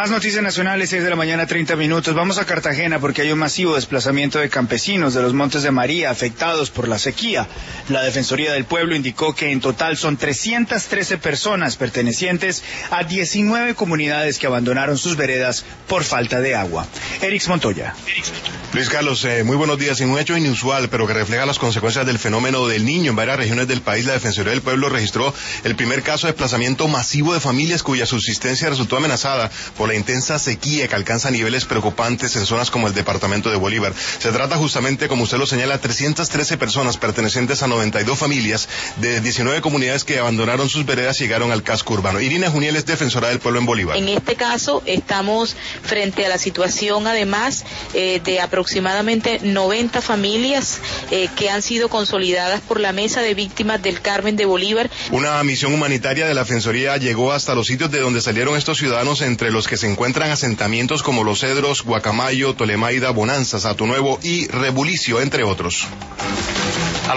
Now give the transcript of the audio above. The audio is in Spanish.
Más noticias nacionales, 6 de la mañana, 30 minutos. Vamos a Cartagena porque hay un masivo desplazamiento de campesinos de los Montes de María afectados por la sequía. La Defensoría del Pueblo indicó que en total son 313 personas pertenecientes a 19 comunidades que abandonaron sus veredas por falta de agua. Erix Montoya. Luis Carlos, muy buenos días. En un hecho inusual, pero que refleja las consecuencias del fenómeno del Niño en varias regiones del país, la Defensoría del Pueblo registró el primer caso de desplazamiento masivo de familias cuya subsistencia resultó amenazada por la intensa sequía que alcanza niveles preocupantes en zonas como el departamento de Bolívar. Se trata justamente, como usted lo señala, 313 personas pertenecientes a 92 familias de 19 comunidades que abandonaron sus veredas y llegaron al casco urbano. Irina Juniel es defensora del pueblo en Bolívar. En este caso estamos frente a la situación, además, de aproximadamente 90 familias que han sido consolidadas por la Mesa de Víctimas del Carmen de Bolívar. Una misión humanitaria de la Defensoría llegó hasta los sitios de donde salieron estos ciudadanos, entre los que se encuentran asentamientos como Los Cedros, Guacamayo, Tolemaida, Bonanza, Sato Nuevo y Rebulicio, entre otros.